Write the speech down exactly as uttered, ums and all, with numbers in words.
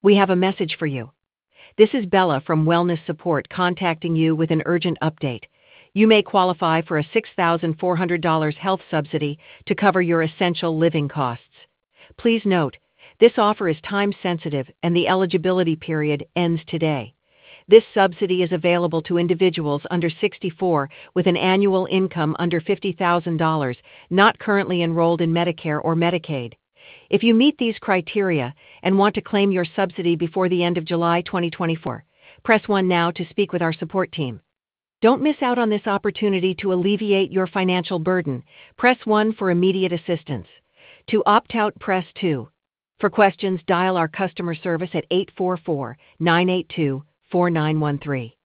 We have a message for you. This is Bella from Wellness Support contacting you with an urgent update. You may qualify for a six thousand four hundred dollars health subsidy to cover your essential living costs. Please note, this offer is time-sensitive and the eligibility period ends today. This subsidy is available to individuals under sixty-four with an annual income under fifty thousand dollars, not currently enrolled in Medicare or Medicaid. If you meet these criteria and want to claim your subsidy before the end of July twenty twenty-four, press one now to speak with our support team. Don't miss out on this opportunity to alleviate your financial burden. Press one for immediate assistance. To opt out, press two. For questions, dial our customer service at eight four four, nine eight two, four nine one three.